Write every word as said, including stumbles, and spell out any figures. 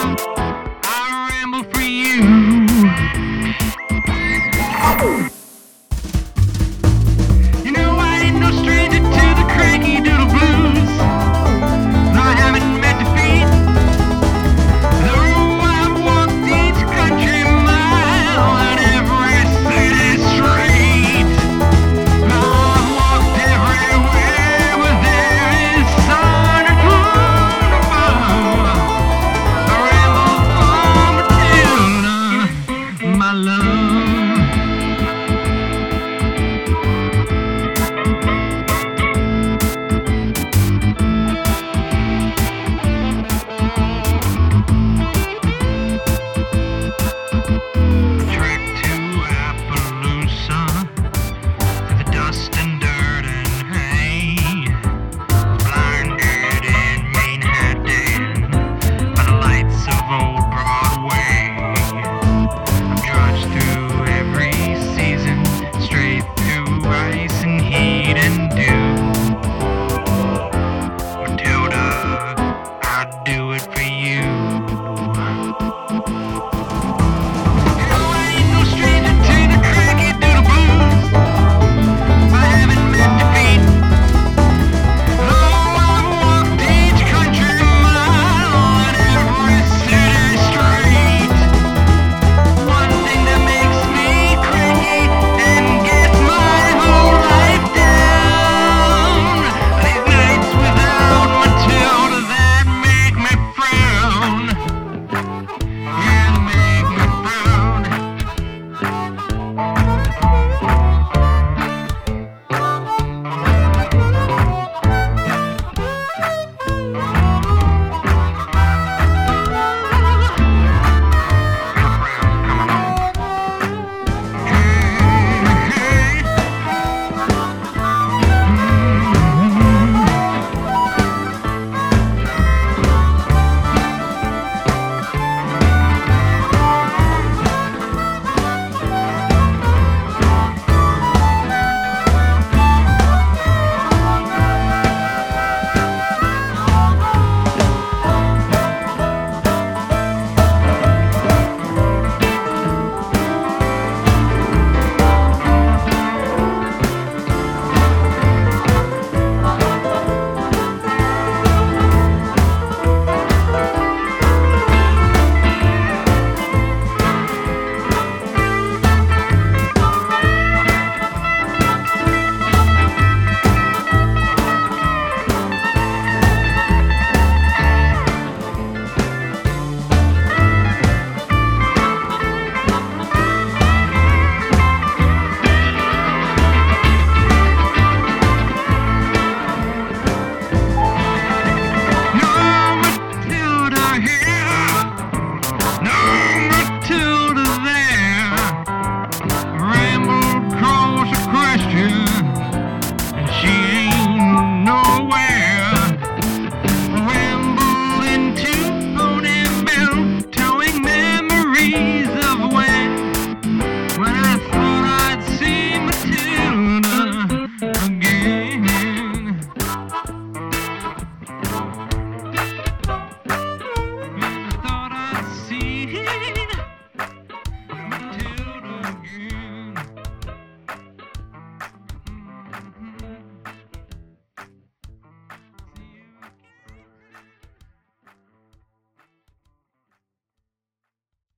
I ramble for you. You know I ain't no stranger to the cranky doodle blues. No, I haven't met defeat. Though I've walked each country mile and every city street. I've walked everywhere where there is sun and moon above. I ramble for Matilda, my love. Trek to Appaloosa, through the dust and dirt and hay. Blinded in Manhattan by the lights of old Broadway. I've trudged through every season, straight through ice and heat and dew. Matilda, I'd do it for you.